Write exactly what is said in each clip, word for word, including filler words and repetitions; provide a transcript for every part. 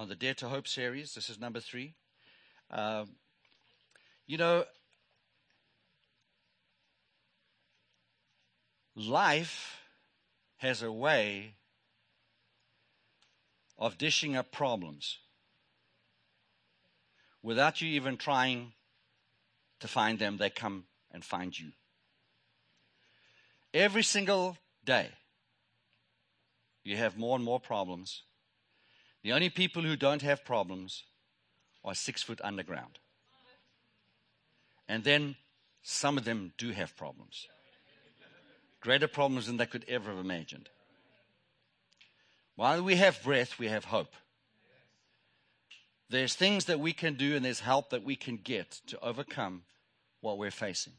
on the Dare to Hope series. This is number three. Uh, you know, life has a way of dishing up problems without you even trying to find them. They come and find you. Every single day, you have more and more problems. The only people who don't have problems are six foot underground. And then some of them do have problems. Greater problems than they could ever have imagined. While we have breath, we have hope. There's things that we can do and there's help that we can get to overcome what we're facing.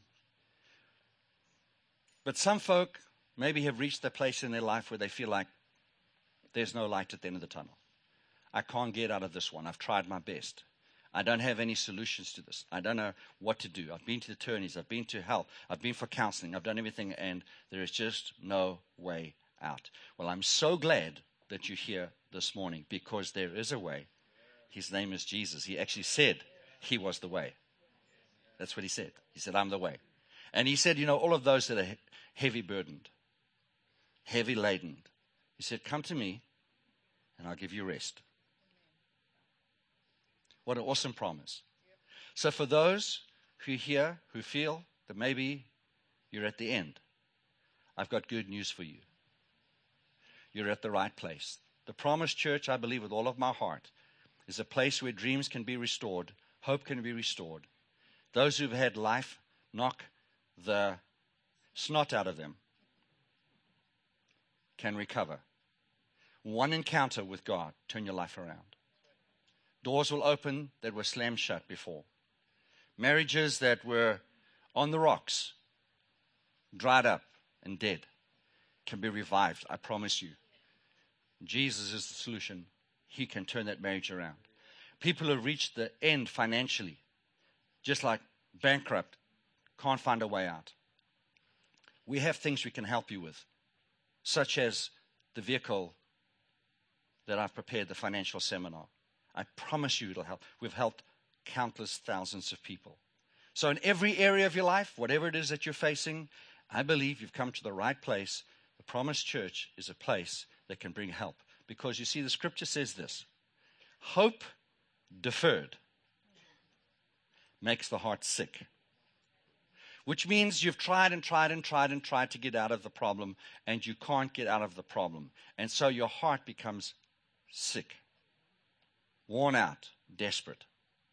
But some folk maybe have reached a place in their life where they feel like there's no light at the end of the tunnel. I can't get out of this one. I've tried my best. I don't have any solutions to this. I don't know what to do. I've been to the attorneys. I've been to help. I've been for counseling. I've done everything, and there is just no way out. Well, I'm so glad that you're here this morning because there is a way. His name is Jesus. He actually said he was the way. That's what he said. He said, I'm the way. And he said, you know, all of those that are heavy burdened, heavy laden, he said, come to me and I'll give you rest. What an awesome promise. So for those who are here, who feel that maybe you're at the end, I've got good news for you. You're at the right place. The Promised Church, I believe with all of my heart, is a place where dreams can be restored, hope can be restored. Those who've had life knock the snot out of them can recover. One encounter with God, turn your life around. Doors will open that were slammed shut before. Marriages that were on the rocks, dried up and dead, can be revived, I promise you. Jesus is the solution. He can turn that marriage around. People who reach the end financially, just like bankrupt, can't find a way out. We have things we can help you with, such as the vehicle that I've prepared, the financial seminar. I promise you it'll help. We've helped countless thousands of people. So in every area of your life, whatever it is that you're facing, I believe you've come to the right place. The Promised Church is a place that can bring help. Because you see, the scripture says this: hope deferred makes the heart sick. Which means you've tried and tried and tried and tried to get out of the problem, and you can't get out of the problem. And so your heart becomes sick, worn out, desperate.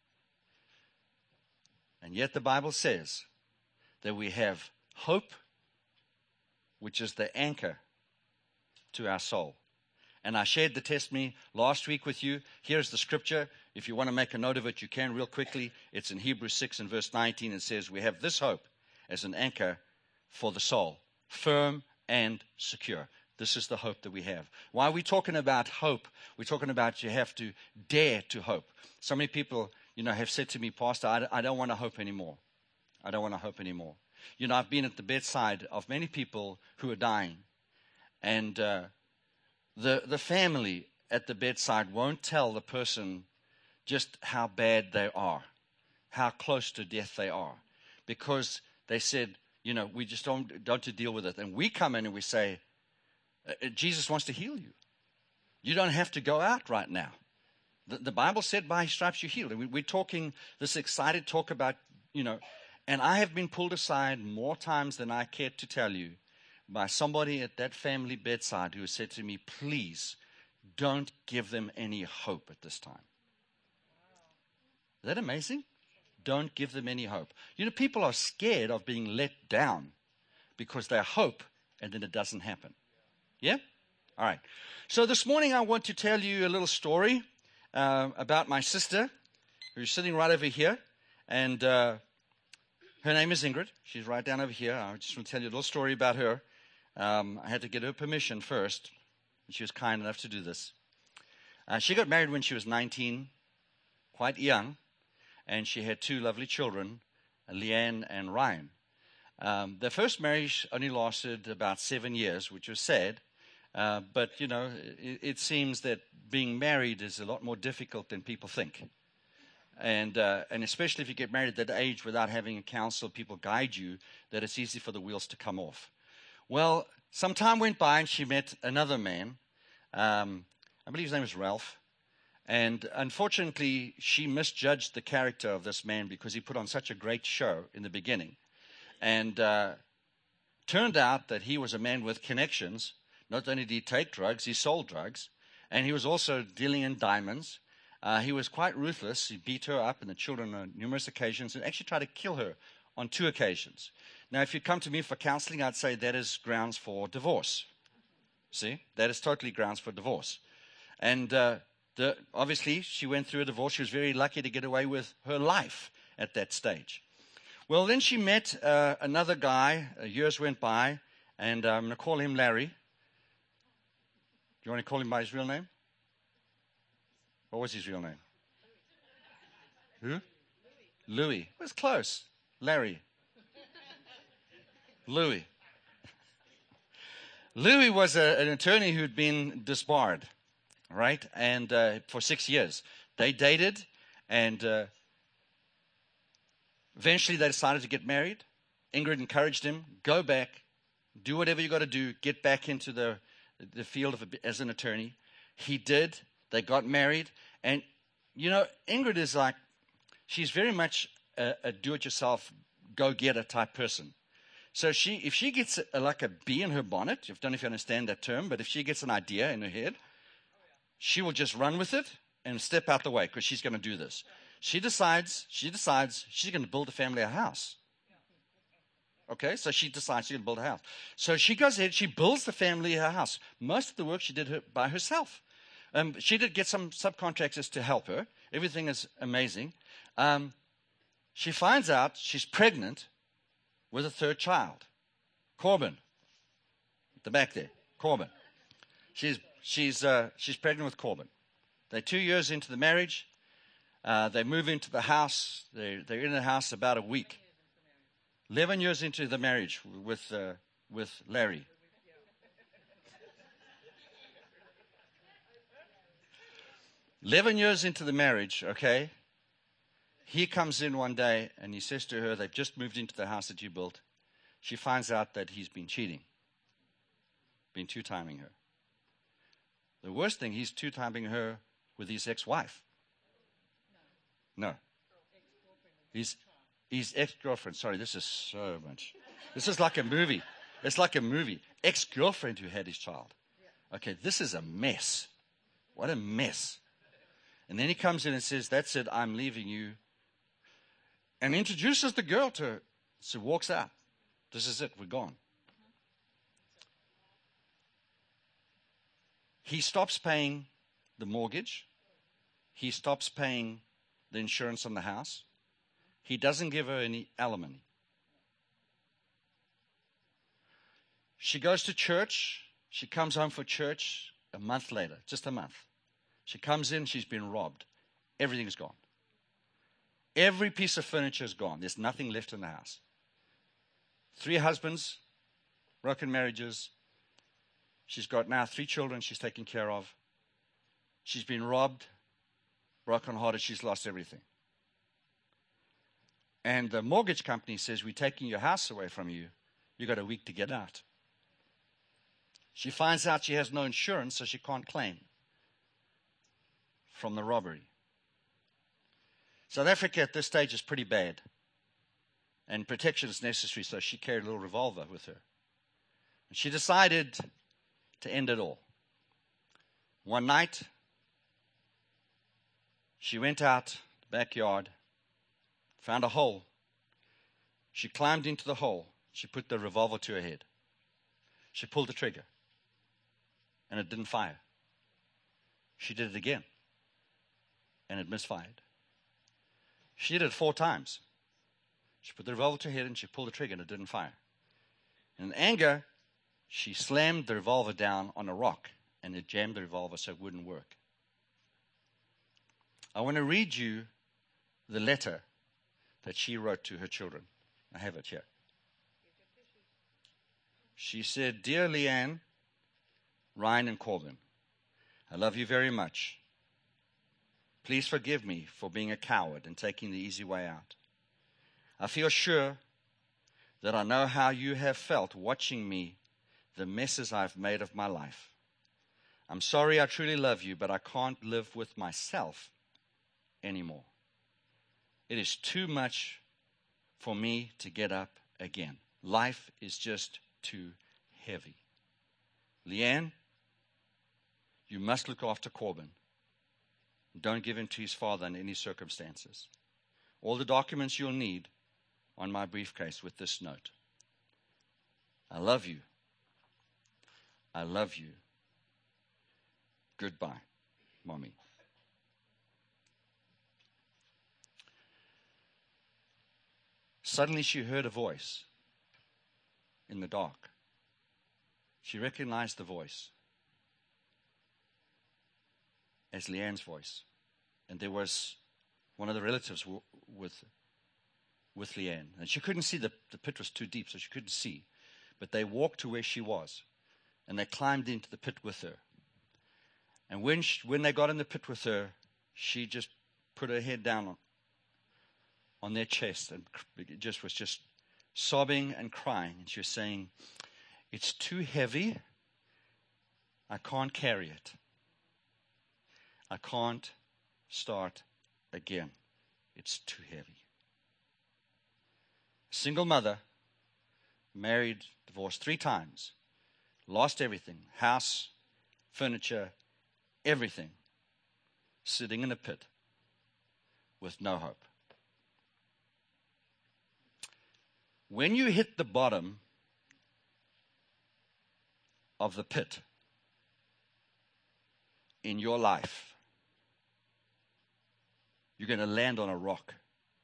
And yet the Bible says that we have hope, which is the anchor to our soul. And I shared the testimony last week with you. Here's the scripture. If you want to make a note of it, you can real quickly. It's in Hebrews six and verse nineteen. It says, we have this hope as an anchor for the soul, firm and secure. This is the hope that we have. Why are we talking about hope? We're talking about you have to dare to hope. So many people, you know, have said to me, Pastor, I, I don't want to hope anymore. I don't want to hope anymore. You know, I've been at the bedside of many people who are dying. And uh, the the family at the bedside won't tell the person just how bad they are, how close to death they are. Because they said, you know, we just don't, don't to deal with it. And we come in and we say, Jesus wants to heal you. You don't have to go out right now. The, the Bible said by his stripes you're healed. And we, we're talking this excited talk about, you know, and I have been pulled aside more times than I care to tell you by somebody at that family bedside who has said to me, please don't give them any hope at this time. Is that amazing? Don't give them any hope. You know, people are scared of being let down because they hope and then it doesn't happen. Yeah? All right. So this morning I want to tell you a little story uh, about my sister who's sitting right over here. And uh, her name is Ingrid. She's right down over here. I just want to tell you a little story about her. Um, I had to get her permission first. And she was kind enough to do this. Uh, she got married when she was nineteen, quite young. And she had two lovely children, Leanne and Ryan. Um, their first marriage only lasted about seven years, which was sad. Uh, but, you know, it, it seems that being married is a lot more difficult than people think. And uh, and especially if you get married at that age without having a counsel, people guide you, that it's easy for the wheels to come off. Well, some time went by and she met another man. Um, I believe his name was Ralph. And unfortunately, she misjudged the character of this man because he put on such a great show in the beginning. And uh, turned out that he was a man with connections. Not only did he take drugs, he sold drugs. And he was also dealing in diamonds. Uh, he was quite ruthless. He beat her up and the children on numerous occasions and actually tried to kill her on two occasions. Now, if you come to me for counseling, I'd say that is grounds for divorce. See? That is totally grounds for divorce. And uh, the, obviously, she went through a divorce. She was very lucky to get away with her life at that stage. Well, then she met uh, another guy. Uh, years went by, and uh, I'm going to call him Larry. Do you want to call him by his real name? What was his real name? Who? Louis. It was close. Larry. Louis. Louis was a, an attorney who'd been disbarred, right? And uh, for six years. They dated, and uh, eventually they decided to get married. Ingrid encouraged him, go back, do whatever you got to do, get back into the, the field of a, as an attorney. He did. They got married. And, you know, Ingrid is like, she's very much a, a do-it-yourself, go-getter type person. So she, if she gets a, like a bee in her bonnet, I don't know if you understand that term, but if she gets an idea in her head, she will just run with it and step out the way because she's going to do this. She decides, she decides she's going to build a family a house. Okay, so she decides she's going to build a house. So she goes ahead, she builds the family a house. Most of the work she did her, by herself. Um, she did get some subcontractors to help her. Everything is amazing. Um, she finds out she's pregnant with a third child. Corbin. At the back there. Corbin. She's, she's, uh, she's pregnant with Corbin. They're two years into the marriage. Uh, they move into the house. They're, they're in the house about a week. Eleven years into the marriage with, uh, with Larry. Eleven years into the marriage, okay, he comes in one day and he says to her, they've just moved into the house that you built. She finds out that he's been cheating, been two-timing her. The worst thing, he's two-timing her with his ex-wife. No. His, his ex-girlfriend. Sorry, this is so much. This is like a movie. It's like a movie. Ex-girlfriend who had his child. Okay, this is a mess. What a mess. And then he comes in and says, that's it, I'm leaving you. And introduces the girl to her. So walks out. This is it, we're gone. He stops paying the mortgage. He stops paying the insurance on the house. He doesn't give her any alimony. She goes to church. She comes home for church a month later, just a month. She comes in, she's been robbed. Everything is gone. Every piece of furniture is gone. There's nothing left in the house. Three husbands, broken marriages. She's got now three children she's taking care of. She's been robbed, broken-hearted. She's lost everything. And the mortgage company says, we're taking your house away from you. You've got a week to get out. She finds out she has no insurance, so she can't claim from the robbery. South Africa at this stage is pretty bad. And protection is necessary, so she carried a little revolver with her. And she decided to end it all. One night, she went out the backyard, found a hole. She climbed into the hole. She put the revolver to her head. She pulled the trigger. And it didn't fire. She did it again. And it misfired. She did it four times. She put the revolver to her head and she pulled the trigger and it didn't fire. In anger, she slammed the revolver down on a rock and it jammed the revolver so it wouldn't work. I want to read you the letter that she wrote to her children. I have it here. She said, Dear Leanne, Ryan and Corbin, I love you very much. Please forgive me for being a coward and taking the easy way out. I feel sure that I know how you have felt watching me, the messes I've made of my life. I'm sorry, I truly love you, but I can't live with myself anymore. It is too much for me to get up again. Life is just too heavy. Leanne, you must look after Corbin. Don't give him to his father in any circumstances. All the documents you'll need on my briefcase with this note. I love you. I love you. Goodbye, Mommy. Suddenly she heard a voice in the dark. She recognized the voice as Leanne's voice. And there was one of the relatives w- with, with Leanne. And she couldn't see, the, the pit was too deep, so she couldn't see. But they walked to where she was, and they climbed into the pit with her. And when she, when they got in the pit with her, she just put her head down on, on their chest and just was just sobbing and crying. And she was saying, it's too heavy. I can't carry it. I can't start again. It's too heavy. Single mother, married, divorced three times, lost everything, house, furniture, everything, sitting in a pit with no hope. When you hit the bottom of the pit in your life, you're going to land on a rock.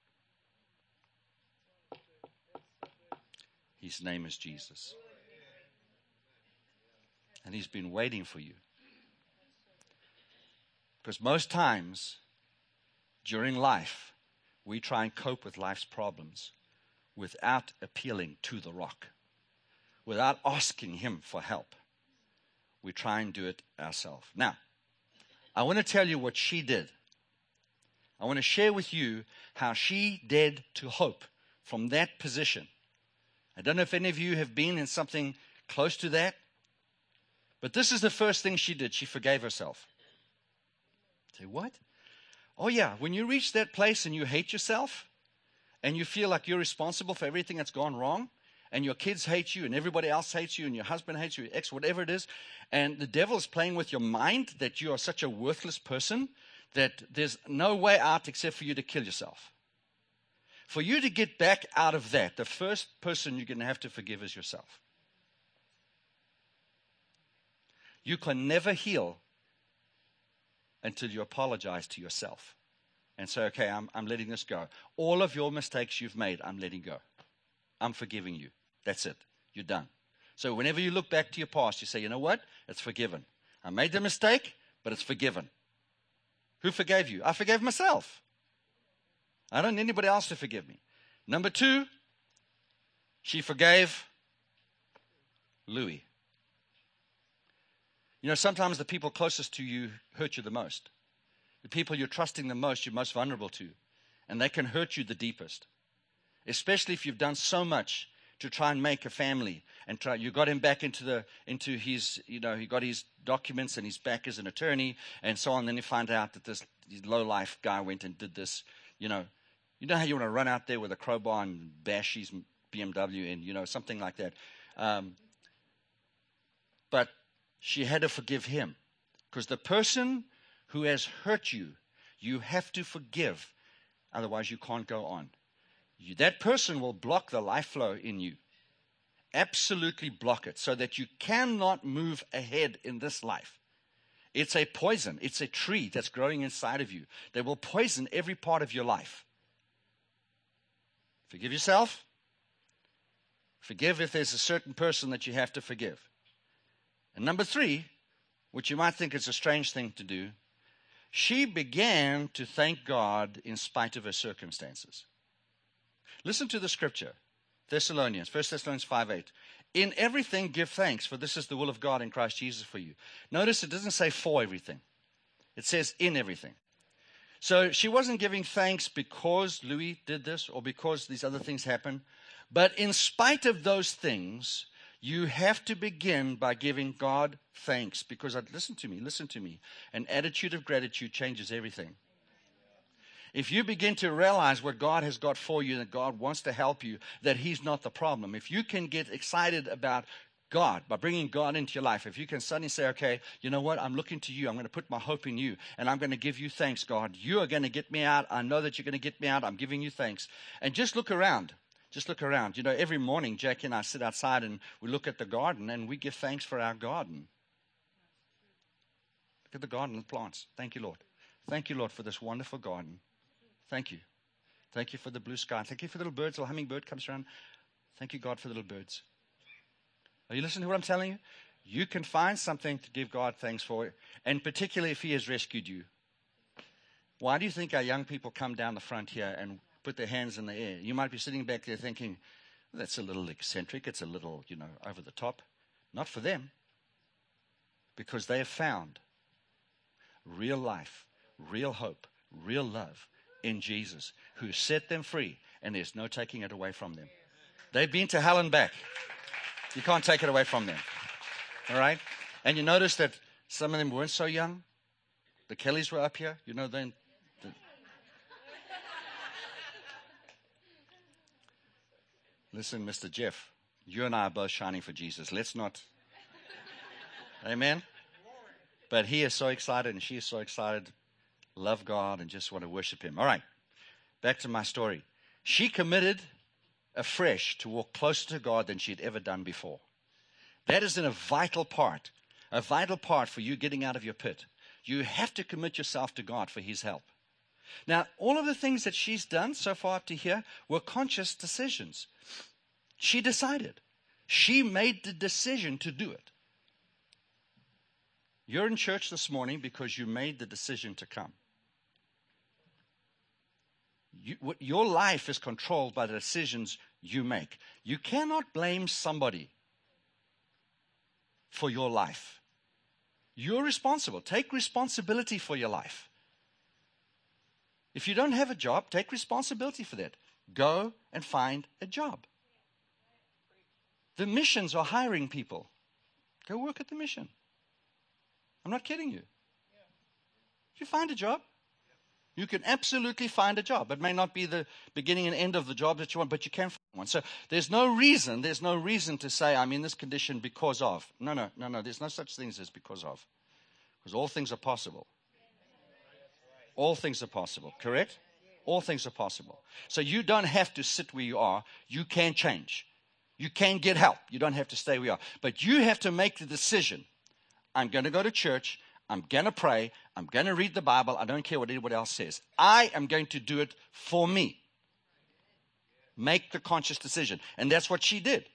His name is Jesus. And he's been waiting for you. Because most times during life, we try and cope with life's problems without appealing to the rock, without asking him for help. We try and do it ourselves. Now, I want to tell you what she did. I want to share with you how she dared to hope from that position. I don't know if any of you have been in something close to that, but this is the first thing she did. She forgave herself. Say, what? Oh yeah, when you reach that place and you hate yourself and you feel like you're responsible for everything that's gone wrong, and your kids hate you and everybody else hates you and your husband hates you, your ex, whatever it is, and the devil is playing with your mind that you are such a worthless person that there's no way out except for you to kill yourself. For you to get back out of that, the first person you're going to have to forgive is yourself. You can never heal until you apologize to yourself and say, okay, I'm, I'm letting this go. All of your mistakes you've made, I'm letting go. I'm forgiving you. That's it. You're done. So whenever you look back to your past, you say, you know what? It's forgiven. I made the mistake, but it's forgiven. Who forgave you? I forgave myself. I don't need anybody else to forgive me. Number two, she forgave Louis. You know, sometimes the people closest to you hurt you the most. The people you're trusting the most, you're most vulnerable to. And they can hurt you the deepest. Especially if you've done so much to try and make a family. And try, you got him back into the into his, you know, he got his documents and he's back as an attorney and so on. Then you find out that this low-life guy went and did this, you know. You know how you want to run out there with a crowbar and bash his B M W in, you know, something like that. Um, but she had to forgive him. Because the person who has hurt you, you have to forgive. Otherwise, you can't go on. You, that person will block the life flow in you. Absolutely block it so that you cannot move ahead in this life. It's a poison. It's a tree that's growing inside of you that will poison every part of your life. Forgive yourself. Forgive if there's a certain person that you have to forgive. And number three, which you might think is a strange thing to do, she began to thank God in spite of her circumstances. Listen to the scripture, Thessalonians, First Thessalonians five eight. In everything, give thanks, for this is the will of God in Christ Jesus for you. Notice it doesn't say for everything. It says in everything. So she wasn't giving thanks because Louis did this or because these other things happened. But in spite of those things, you have to begin by giving God thanks. Because, listen to me, listen to me. An attitude of gratitude changes everything. If you begin to realize what God has got for you, that God wants to help you, that He's not the problem. If you can get excited about God, by bringing God into your life, if you can suddenly say, okay, you know what, I'm looking to you. I'm going to put my hope in you, and I'm going to give you thanks, God. You are going to get me out. I know that you're going to get me out. I'm giving you thanks. And just look around. Just look around. You know, every morning, Jackie and I sit outside, and we look at the garden, and we give thanks for our garden. Look at the garden and plants. Thank you, Lord. Thank you, Lord, for this wonderful garden. Thank you. Thank you for the blue sky. Thank you for the little birds. A little hummingbird comes around. Thank you, God, for the little birds. Are you listening to what I'm telling you? You can find something to give God thanks for, and particularly if He has rescued you. Why do you think our young people come down the front here and put their hands in the air? You might be sitting back there thinking, well, that's a little eccentric. It's a little, you know, over the top. Not for them. Because they have found real life, real hope, real love in Jesus, who set them free, and there's no taking it away from them. They've been to hell and back. You can't take it away from them. All right? And you notice that some of them weren't so young. The Kellys were up here. You know, then. The... Listen, Mister Jeff, you and I are both shining for Jesus. Let's not. Amen? But he is so excited and she is so excited. Love God and just want to worship Him. All right. Back to my story. She committed afresh to walk closer to God than she'd ever done before. That is in a vital part, a vital part for you getting out of your pit. You have to commit yourself to God for His help. Now, all of the things that she's done so far up to here were conscious decisions. She decided. She made the decision to do it. You're in church this morning because you made the decision to come. You, your life is controlled by the decisions you make. You cannot blame somebody for your life. You're responsible. Take responsibility for your life. If you don't have a job, take responsibility for that. Go and find a job. The missions are hiring people. Go work at the mission. I'm not kidding you. If you find a job, you can absolutely find a job. It may not be the beginning and end of the job that you want, but you can find one. So there's no reason, there's no reason to say I'm in this condition because of. No, no, no, no. There's no such things as because of. Because all things are possible. All things are possible, correct? All things are possible. So you don't have to sit where you are. You can change. You can get help. You don't have to stay where you are. But you have to make the decision. I'm going to go to church. I'm going to pray. I'm going to read the Bible. I don't care what anybody else says. I am going to do it for me. Make the conscious decision. And that's what she did.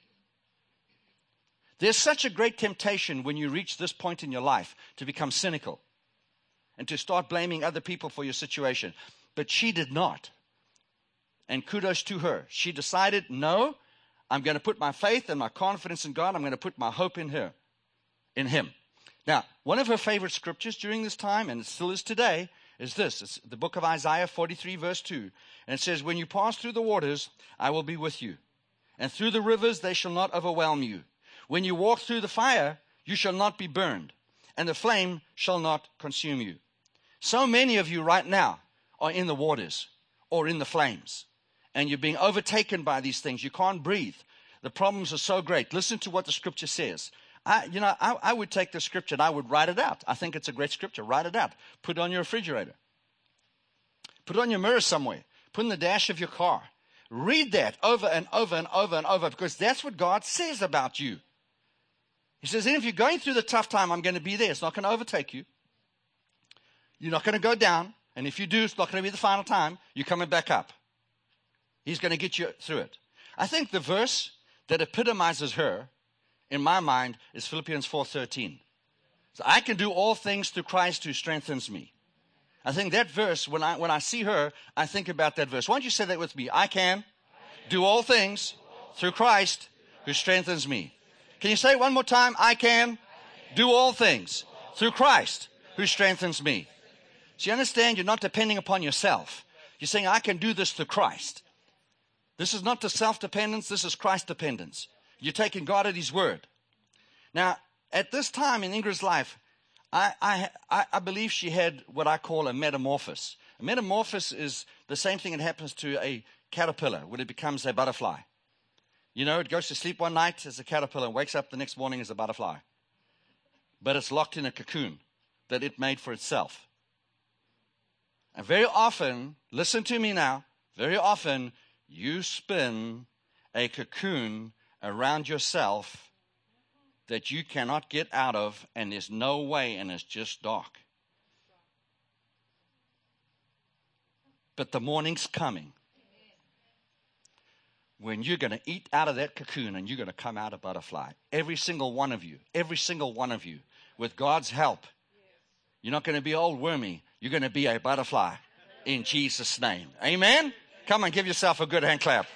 There's such a great temptation when you reach this point in your life to become cynical and to start blaming other people for your situation. But she did not. And kudos to her. She decided, no, I'm going to put my faith and my confidence in God. I'm going to put my hope in her, in Him. Now, one of her favorite scriptures during this time, and it still is today, is this. It's the book of Isaiah forty-three, verse two. And it says, when you pass through the waters, I will be with you. And through the rivers, they shall not overwhelm you. When you walk through the fire, you shall not be burned. And the flame shall not consume you. So many of you right now are in the waters or in the flames. And you're being overtaken by these things. You can't breathe. The problems are so great. Listen to what the scripture says. I, you know, I, I would take the scripture and I would write it out. I think it's a great scripture. Write it out. Put it on your refrigerator. Put it on your mirror somewhere. Put it in the dash of your car. Read that over and over and over and over, because that's what God says about you. He says, and if you're going through the tough time, I'm going to be there. It's not going to overtake you. You're not going to go down. And if you do, it's not going to be the final time. You're coming back up. He's going to get you through it. I think the verse that epitomizes her, in my mind, is Philippians four thirteen. So I can do all things through Christ who strengthens me. I think that verse, when I when I see her, I think about that verse. Why don't you say that with me? I can do all things through Christ who strengthens me. Can you say it one more time? I can do all things through Christ who strengthens me. So you understand, you're not depending upon yourself. You're saying, I can do this through Christ. This is not the self-dependence. This is Christ dependence. You're taking God at his word. Now, at this time in Ingrid's life, I, I, I believe she had what I call a metamorphosis. A metamorphosis is the same thing that happens to a caterpillar when it becomes a butterfly. You know, it goes to sleep one night as a caterpillar and wakes up the next morning as a butterfly. But it's locked in a cocoon that it made for itself. And very often, listen to me now, very often you spin a cocoon around yourself that you cannot get out of, and there's no way, and it's just dark. But the morning's coming when you're going to eat out of that cocoon and you're going to come out a butterfly. Every single one of you, every single one of you, with God's help. You're not going to be old wormy. You're going to be a butterfly in Jesus' name. Amen? Come on, give yourself a good hand clap.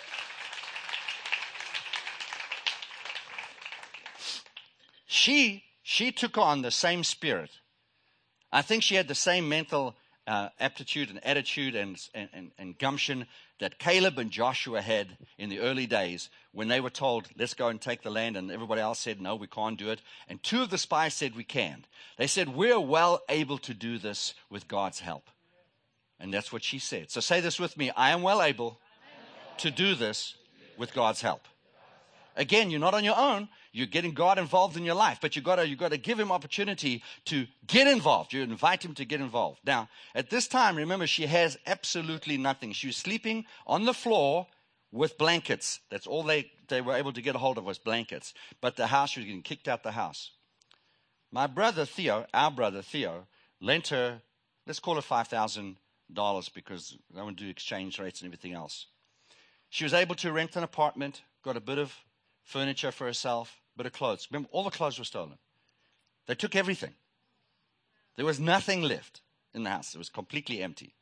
She, she took on the same spirit. I think she had the same mental uh, aptitude and attitude and, and, and gumption that Caleb and Joshua had in the early days when they were told, let's go and take the land, and everybody else said, no, we can't do it. And two of the spies said, we can. They said, we're well able to do this with God's help. And that's what she said. So say this with me. I am well able to do this with God's help. Again, you're not on your own. You're getting God involved in your life, but you've got to, you've got to give him opportunity to get involved. You invite him to get involved. Now, at this time, remember, she has absolutely nothing. She was sleeping on the floor with blankets. That's all they, they were able to get a hold of was blankets. But the house, she was getting kicked out the house. My brother Theo, our brother Theo, lent her, let's call it five thousand dollars because I want to do exchange rates and everything else. She was able to rent an apartment, got a bit of furniture for herself, bit of clothes. Remember, all the clothes were stolen. They took everything. There was nothing left in the house. It was completely empty.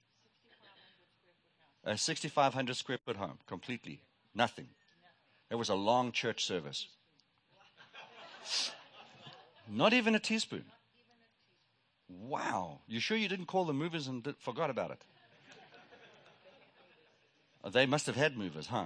A sixty-five hundred square foot home, completely nothing. It was a long church service. Not even a teaspoon. Wow. You sure you didn't call the movers and did, forgot about it? Oh, they must have had movers, huh?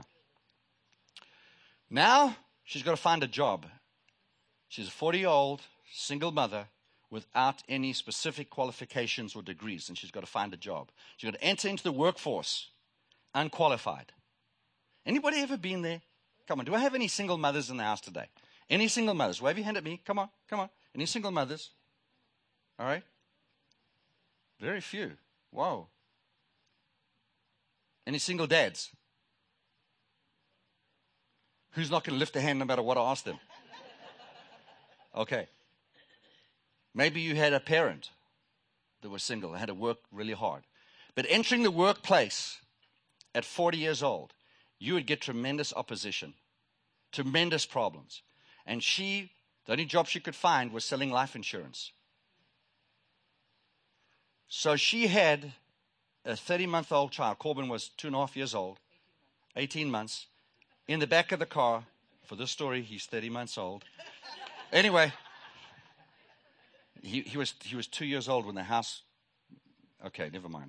Now, she's got to find a job. She's a forty-year-old single mother without any specific qualifications or degrees, and she's got to find a job. She's got to enter into the workforce, unqualified. Anybody ever been there? Come on, do I have any single mothers in the house today? Any single mothers? Wave your hand at me. Come on, come on. Any single mothers? All right. Very few. Whoa. Any single dads? Who's not going to lift a hand no matter what I ask them? Okay. Maybe you had a parent that was single and had to work really hard. But entering the workplace at forty years old, you would get tremendous opposition, tremendous problems. And she, the only job she could find was selling life insurance. So she had a thirty-month-old child. Corbin was two and a half years old, eighteen months. In the back of the car, for this story, he's thirty months old. Anyway, he, he was he was two years old when the house. Okay, never mind.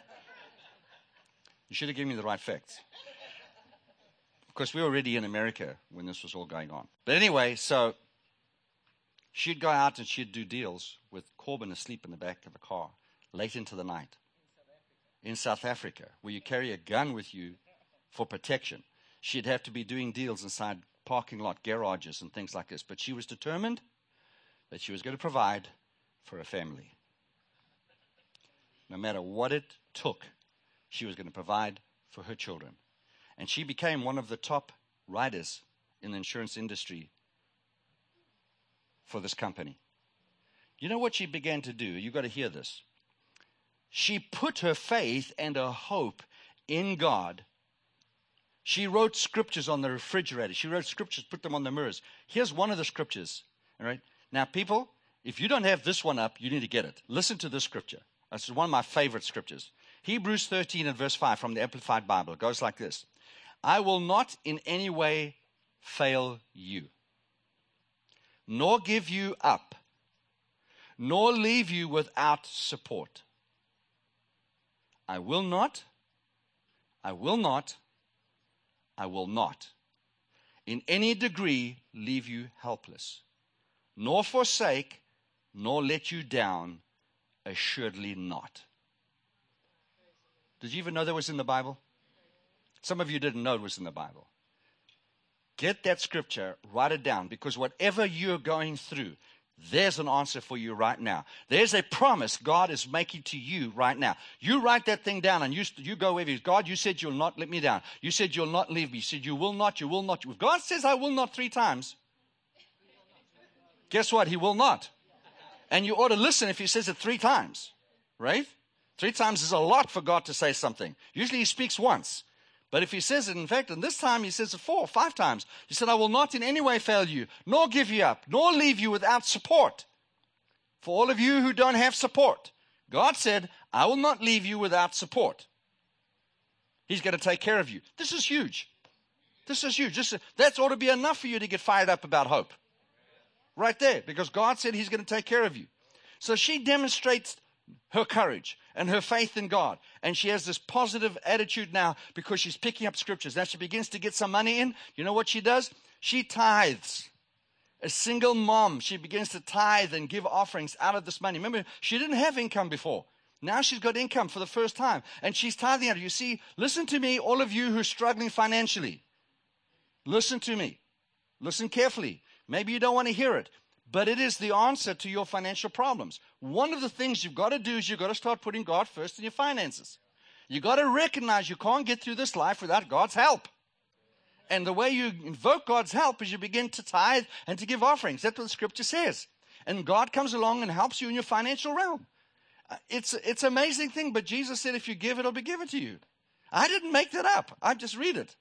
You should have given me the right facts. Of course, we were already in America when this was all going on. But anyway, so she'd go out and she'd do deals with Corbin asleep in the back of the car late into the night in South Africa, where you carry a gun with you for protection. She'd have to be doing deals inside parking lot garages and things like this. But she was determined that she was going to provide for her family. No matter what it took, she was going to provide for her children. And she became one of the top writers in the insurance industry for this company. You know what she began to do? You've got to hear this. She put her faith and her hope in God. She wrote scriptures on the refrigerator. She wrote scriptures, put them on the mirrors. Here's one of the scriptures. All right. Now, people, if you don't have this one up, you need to get it. Listen to this scripture. This is one of my favorite scriptures. Hebrews thirteen and verse five from the Amplified Bible. It goes like this. I will not in any way fail you. nor give you up, nor leave you without support. I will not, I will not, I will not, in any degree, leave you helpless, nor forsake, nor let you down, assuredly not. Did you even know that was in the Bible? Some of you didn't know it was in the Bible. Get that scripture, write it down, because whatever you're going through, there's an answer for you right now. There's a promise God is making to you right now. You write that thing down and you, you go with you. God, you said you'll not let me down. You said you'll not leave me. You said you will not, you will not. If God says I will not three times, guess what? He will not. And you ought to listen if he says it three times, right? Three times is a lot for God to say something. Usually he speaks once. But if he says it, in fact, and this time he says it four or five times. He said, I will not in any way fail you, nor give you up, nor leave you without support. For all of you who don't have support, God said, I will not leave you without support. He's going to take care of you. This is huge. This is huge. This is, that ought to be enough for you to get fired up about hope. Right there, because God said he's going to take care of you. So she demonstrates her courage and her faith in God. And she has this positive attitude now because she's picking up scriptures. Now she begins to get some money in. You know what she does? She tithes. A single mom, she begins to tithe and give offerings out of this money. Remember, she didn't have income before. Now she's got income for the first time. And she's tithing out. You see, listen to me, all of you who are struggling financially. Listen to me. Listen carefully. Maybe you don't want to hear it. But it is the answer to your financial problems. One of the things you've got to do is you've got to start putting God first in your finances. You've got to recognize you can't get through this life without God's help. And the way you invoke God's help is you begin to tithe and to give offerings. That's what the scripture says. And God comes along and helps you in your financial realm. It's it's an amazing thing, but Jesus said if you give, it'll be given to you. I didn't make that up. I just read it.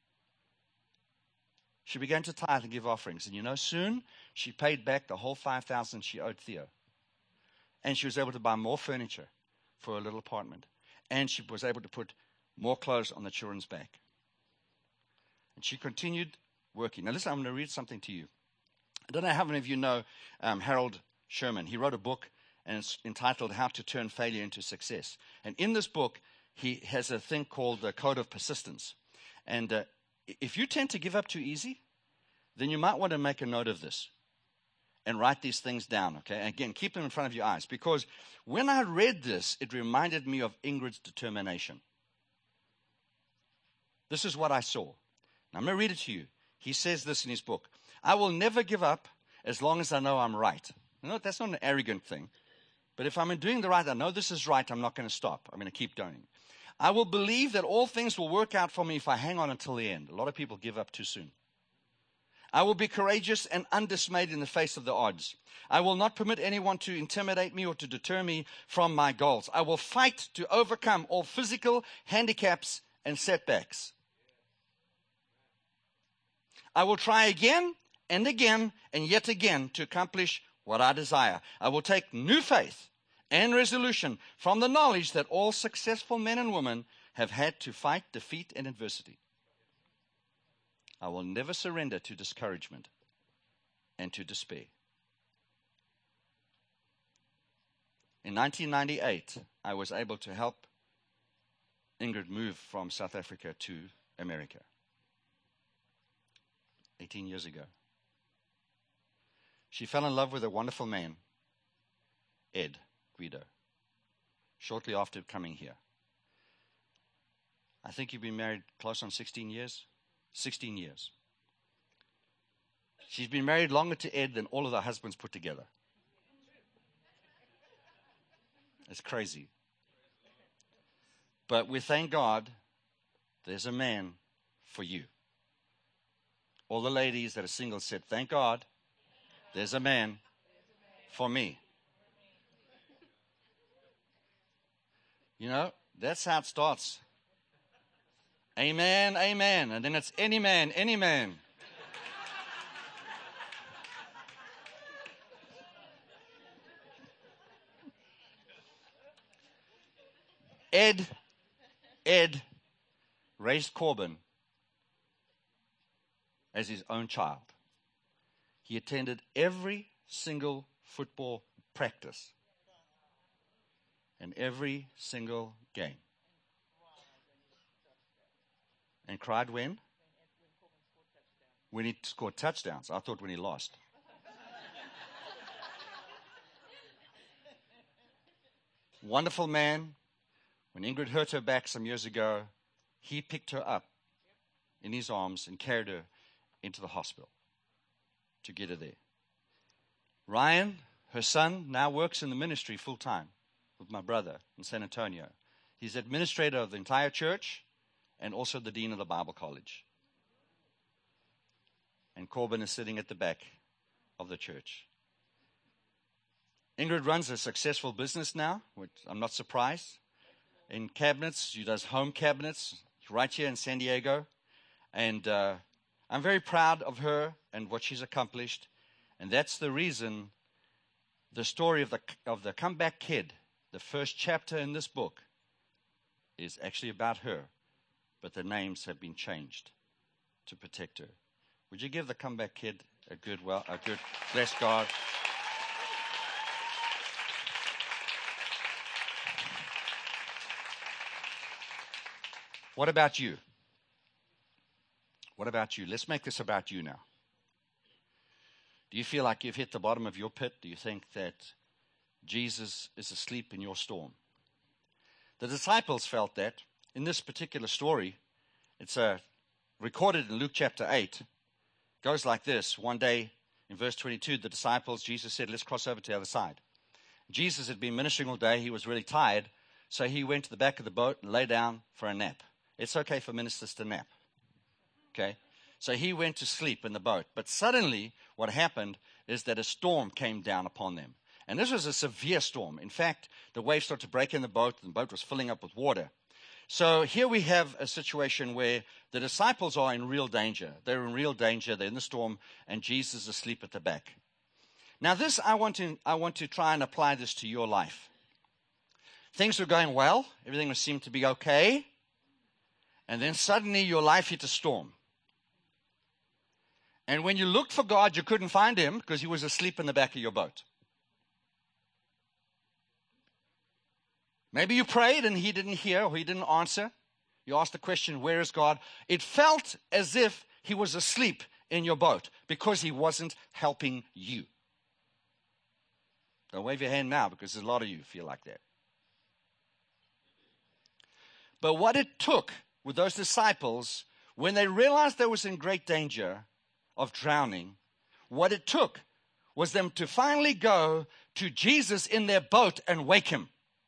She began to tithe and give offerings. And you know, soon she paid back the whole five thousand dollars she owed Theo. And she was able to buy more furniture for her little apartment. And she was able to put more clothes on the children's back. And she continued working. Now listen, I'm going to read something to you. I don't know how many of you know um, Harold Sherman. He wrote a book and it's entitled How to Turn Failure into Success. And in this book, he has a thing called the Code of Persistence. And uh, if you tend to give up too easy, then you might want to make a note of this and write these things down, okay? Again, keep them in front of your eyes, because when I read this, it reminded me of Ingrid's determination. This is what I saw. Now, I'm going to read it to you. He says this in his book. I will never give up as long as I know I'm right. You know, that's not an arrogant thing. But if I'm doing the right, I know this is right, I'm not going to stop. I'm going to keep going. I will believe that all things will work out for me if I hang on until the end. A lot of people give up too soon. I will be courageous and undismayed in the face of the odds. I will not permit anyone to intimidate me or to deter me from my goals. I will fight to overcome all physical handicaps and setbacks. I will try again and again and yet again to accomplish what I desire. I will take new faith and resolution from the knowledge that all successful men and women have had to fight defeat and adversity. I will never surrender to discouragement and to despair. In nineteen ninety-eight, I was able to help Ingrid move from South Africa to America. eighteen years ago. She fell in love with a wonderful man, Ed Guido, shortly after coming here. I think you've been married close on sixteen years. sixteen years. She's been married longer to Ed than all of her husbands put together. It's crazy. But we thank God there's a man for you. All the ladies that are single said, thank God there's a man for me. You know, that's how it starts. Amen, amen. And then it's any man, any man. Ed, Ed raised Corbin as his own child. he attended every single football practice and every single game. And cried when? When he scored touchdowns. I thought when he lost. Wonderful man. When Ingrid hurt her back some years ago, he picked her up in his arms and carried her into the hospital to get her there. Ryan, her son, now works in the ministry full time with my brother in San Antonio. He's administrator of the entire church and also the dean of the Bible college. And Corbin is sitting at the back of the church. Ingrid runs a successful business now, which I'm not surprised. In cabinets, she does home cabinets right here in San Diego. And uh, I'm very proud of her and what she's accomplished. And that's the reason the story of the of the comeback kid, the first chapter in this book, is actually about her. But the names have been changed to protect her. Would you give the comeback kid a good, well, a good, bless God. What about you? What about you? Let's make this about you now. Do you feel like you've hit the bottom of your pit? Do you think that Jesus is asleep in your storm? The disciples felt that. In this particular story, it's uh, recorded in Luke chapter eight. It goes like this. One day, in verse twenty-two, the disciples, Jesus said, let's cross over to the other side. Jesus had been ministering all day. He was really tired, so he went to the back of the boat and lay down for a nap. It's okay for ministers to nap. Okay? So he went to sleep in the boat. But suddenly, what happened is that a storm came down upon them. And this was a severe storm. In fact, the waves started to break in the boat, and the boat was filling up with water. So here we have a situation where the disciples are in real danger. They're in real danger. They're in the storm, and Jesus is asleep at the back. Now this, I want to, I want to try and apply this to your life. Things were going well. Everything seemed to be okay. And then suddenly your life hit a storm. And when you looked for God, you couldn't find him because he was asleep in the back of your boat. Maybe you prayed and he didn't hear or he didn't answer. You asked the question, where is God? It felt as if he was asleep in your boat because he wasn't helping you. Don't wave your hand now because there's a lot of you who feel like that. But what it took with those disciples, when they realized they was in great danger of drowning, what it took was them to finally go to Jesus in their boat and wake him.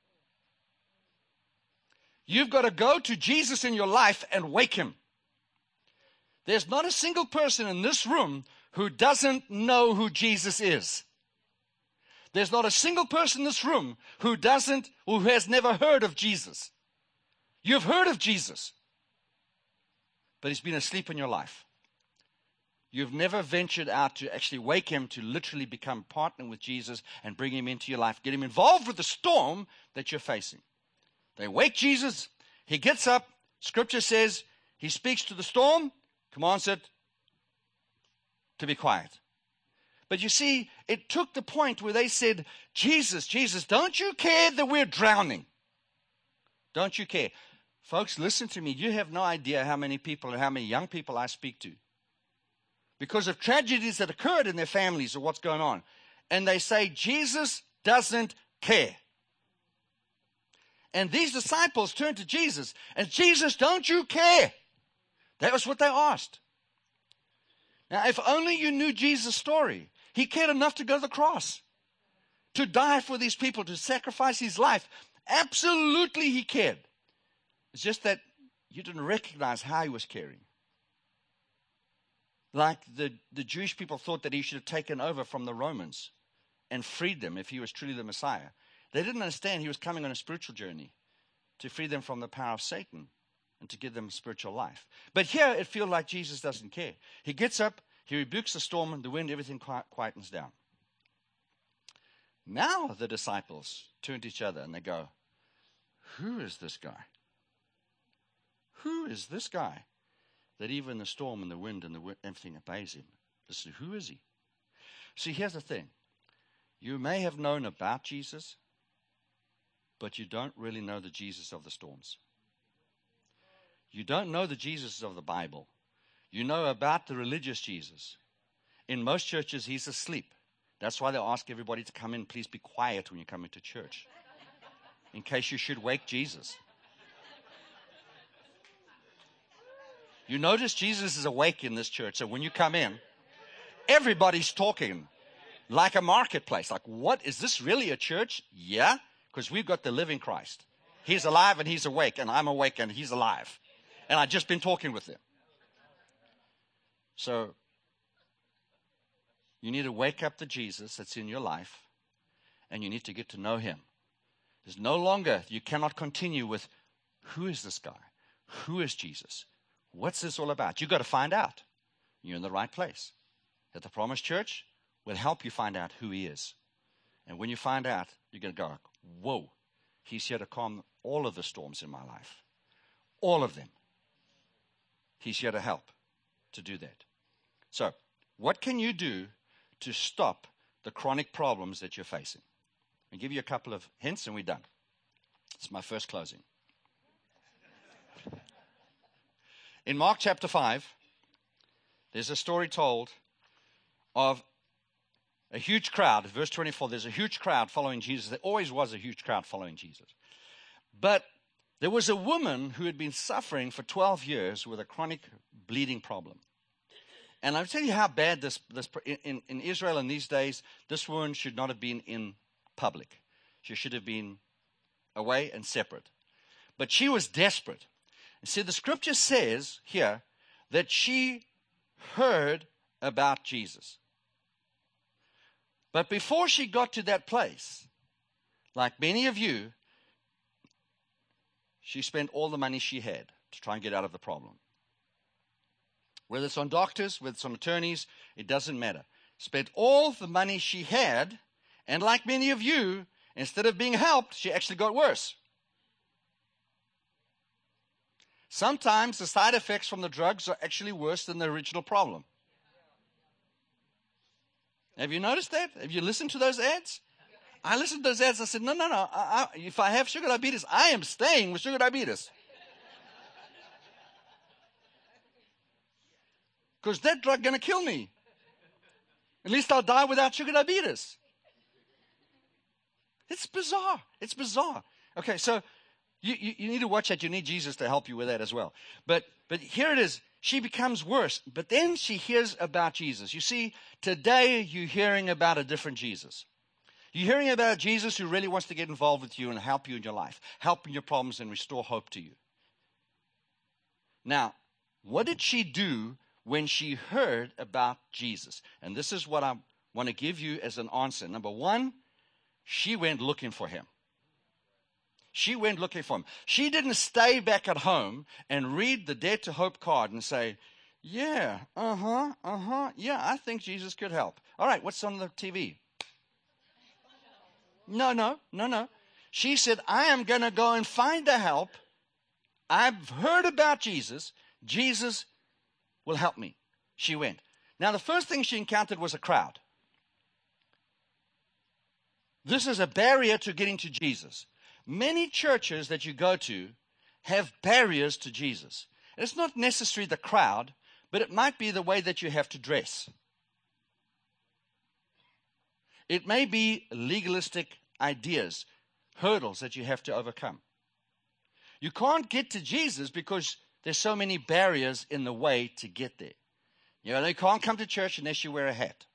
You've got to go to Jesus in your life and wake him. There's not a single person in this room who doesn't know who Jesus is. There's not a single person in this room who doesn't, who has never heard of Jesus. You've heard of Jesus, but he's been asleep in your life. You've never ventured out to actually wake him to literally become partner with Jesus and bring him into your life, get him involved with the storm that you're facing. They wake Jesus. He gets up. Scripture says he speaks to the storm, commands it to be quiet. But you see, it took the point where they said, Jesus, Jesus, don't you care that we're drowning? Don't you care? Folks, listen to me. You have no idea how many people and how many young people I speak to because of tragedies that occurred in their families or what's going on. And they say, Jesus doesn't care. And these disciples turned to Jesus and, Jesus, don't you care? That was what they asked. Now, if only you knew Jesus' story. He cared enough to go to the cross, to die for these people, to sacrifice his life. Absolutely he cared. It's just that you didn't recognize how he was caring. Like the, the Jewish people thought that he should have taken over from the Romans and freed them if he was truly the Messiah. They didn't understand he was coming on a spiritual journey to free them from the power of Satan and to give them spiritual life. But here it feels like Jesus doesn't care. He gets up, he rebukes the storm and the wind, everything quiet, quietens down. Now the disciples turn to each other and they go, who is this guy? Who is this guy that even the storm and the wind and the wind, everything obeys him? Listen, who is he? See, here's the thing. You may have known about Jesus, but you don't really know the Jesus of the storms. You don't know the Jesus of the Bible. You know about the religious Jesus. In most churches, he's asleep. That's why they ask everybody to come in. Please be quiet when you come into church, in case you should wake Jesus. You notice Jesus is awake in this church. So when you come in, everybody's talking like a marketplace. Like, what? Is this really a church? Yeah, because we've got the living Christ. He's alive and he's awake, and I'm awake and he's alive. And I've just been talking with him. So you need to wake up the Jesus that's in your life, and you need to get to know him. There's no longer, you cannot continue with, who is this guy? Who is Jesus? What's this all about? You've got to find out. You're in the right place. At the Promise Church, we'll help you find out who he is. And when you find out, you're going to go, whoa, he's here to calm all of the storms in my life. All of them. He's here to help to do that. So, what can you do to stop the chronic problems that you're facing? I'll give you a couple of hints and we're done. It's my first closing. In Mark chapter five, there's a story told of a huge crowd. Verse twenty-four, there's a huge crowd following Jesus. There always was a huge crowd following Jesus. But there was a woman who had been suffering for twelve years with a chronic bleeding problem. And I'll tell you how bad this, this in, in Israel in these days, this woman should not have been in public. She should have been away and separate. But she was desperate. And see, the scripture says here that she heard about Jesus. But before she got to that place, like many of you, she spent all the money she had to try and get out of the problem. Whether it's on doctors, whether it's on attorneys, it doesn't matter. Spent all the money she had, and like many of you, instead of being helped, she actually got worse. Sometimes the side effects from the drugs are actually worse than the original problem. Have you noticed that? Have you listened to those ads? I listened to those ads. I said, no, no, no. I, I, if I have sugar diabetes, I am staying with sugar diabetes. Because that drug is going to kill me. At least I'll die without sugar diabetes. It's bizarre. It's bizarre. Okay, so you, you, you need to watch that. You need Jesus to help you with that as well. But but here it is. She becomes worse. But then she hears about Jesus. You see, today you're hearing about a different Jesus. You're hearing about Jesus who really wants to get involved with you and help you in your life, help in your problems and restore hope to you. Now, what did she do when she heard about Jesus? And this is what I want to give you as an answer. Number one, she went looking for him. She went looking for him. She didn't stay back at home and read the Dare to Hope card and say, yeah, uh-huh, uh-huh, yeah, I think Jesus could help. All right, what's on the T V? No, no, no, no. She said, I am going to go and find the help. I've heard about Jesus. Jesus will help me. She went. Now, the first thing she encountered was a crowd. This is a barrier to getting to Jesus. Many churches that you go to have barriers to Jesus. It's not necessarily the crowd, but it might be the way that you have to dress. It may be legalistic ideas, hurdles that you have to overcome. You can't get to Jesus because there's so many barriers in the way to get there. You know, you can't come to church unless you wear a hat.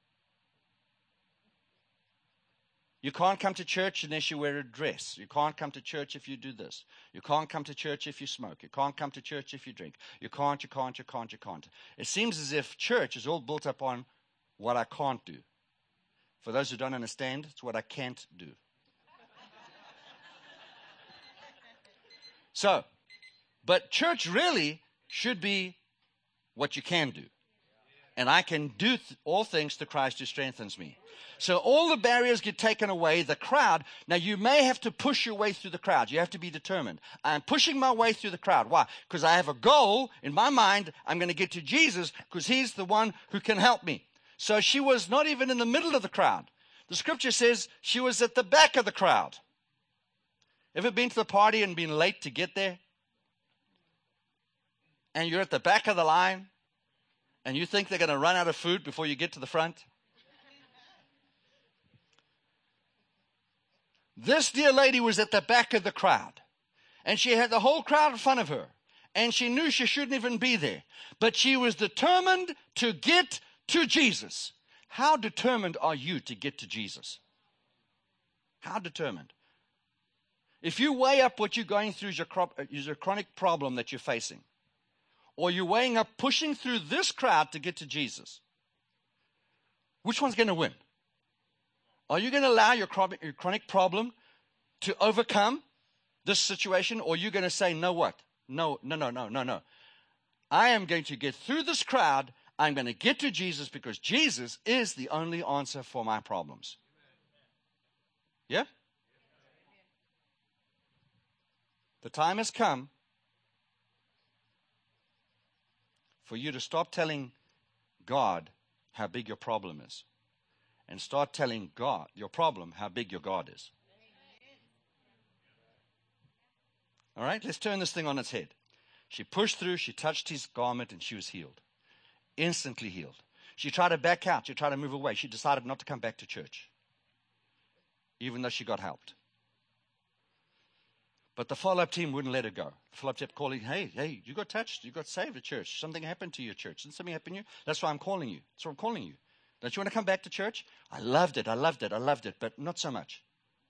You can't come to church unless you wear a dress. You can't come to church if you do this. You can't come to church if you smoke. You can't come to church if you drink. You can't, you can't, you can't, you can't. It seems as if church is all built up on what I can't do. For those who don't understand, it's what I can't do. So, but church really should be what you can do. And I can do th- all things to Christ who strengthens me. So all the barriers get taken away. The crowd, now you may have to push your way through the crowd. You have to be determined. I'm pushing my way through the crowd. Why? Because I have a goal in my mind. I'm going to get to Jesus because he's the one who can help me. So she was not even in the middle of the crowd. The scripture says she was at the back of the crowd. Ever been to the party and been late to get there? And you're at the back of the line and you think they're going to run out of food before you get to the front? This dear lady was at the back of the crowd, and she had the whole crowd in front of her, and she knew she shouldn't even be there, but she was determined to get to Jesus. How determined are you to get to Jesus? How determined? If you weigh up what you're going through as your, crop, as your chronic problem that you're facing, or you're weighing up pushing through this crowd to get to Jesus, which one's going to win? Are you going to allow your chronic problem to overcome this situation, or are you going to say, no, what? No, no, no, no, no, no. I am going to get through this crowd. I'm going to get to Jesus because Jesus is the only answer for my problems. Yeah? The time has come for you to stop telling God how big your problem is, and start telling God, your problem, how big your God is. All right, let's turn this thing on its head. She pushed through, she touched his garment, and she was healed. Instantly healed. She tried to back out, she tried to move away. She decided not to come back to church, even though she got helped. But the follow-up team wouldn't let her go. The follow-up team kept calling, hey, hey, you got touched, you got saved at church. Something happened to your church. Didn't something happen to you? That's why I'm calling you. That's why I'm calling you. Don't you want to come back to church? I loved it, I loved it, I loved it, but not so much.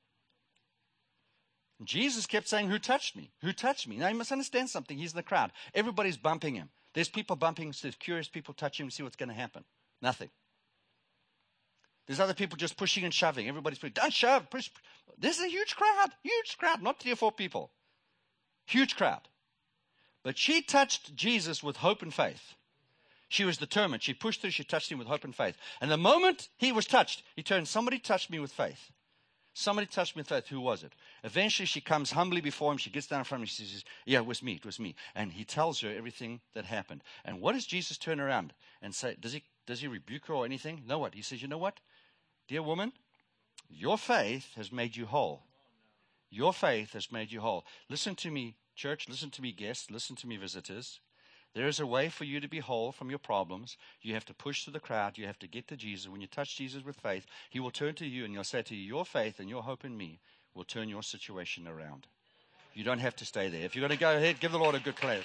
Jesus kept saying, who touched me? Who touched me? Now you must understand something. He's in the crowd. Everybody's bumping him. There's people bumping, there's curious people touching him to see what's going to happen. Nothing. There's other people just pushing and shoving. Everybody's pushing. Don't shove, push. There's a huge crowd, huge crowd, not three or four people. Huge crowd. But she touched Jesus with hope and faith. She was determined. She pushed through. She touched him with hope and faith. And the moment he was touched, he turned, somebody touched me with faith. Somebody touched me with faith. Who was it? Eventually, she comes humbly before him. She gets down in front of him. She says, yeah, it was me. It was me. And he tells her everything that happened. And what does Jesus turn around and say? Does he, does he rebuke her or anything? No, what? He says, you know what? Dear woman, your faith has made you whole. Your faith has made you whole. Listen to me, church. Listen to me, guests. Listen to me, visitors. There is a way for you to be whole from your problems. You have to push through the crowd. You have to get to Jesus. When you touch Jesus with faith, he will turn to you and he'll say to you, your faith and your hope in me will turn your situation around. You don't have to stay there. If you're going to go ahead, give the Lord a good praise.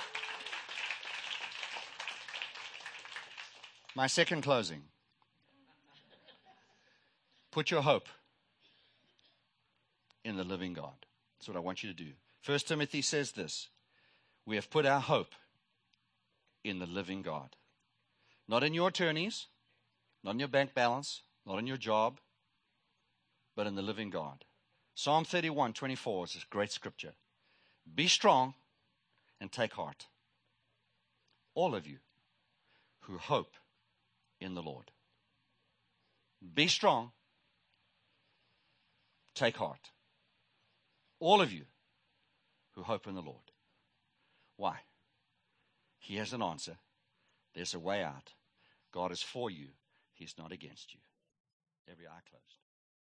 My second closing. Put your hope in the living God. That's what I want you to do. First Timothy says this. We have put our hope in the living God. Not in your attorneys, not in your bank balance, not in your job, but in the living God. Psalm thirty-one twenty-four is a great scripture. Be strong and take heart, all of you who hope in the Lord. Be strong, take heart, all of you who hope in the Lord. Why? He has an answer. There's a way out. God is for you. He's not against you. Every eye closed.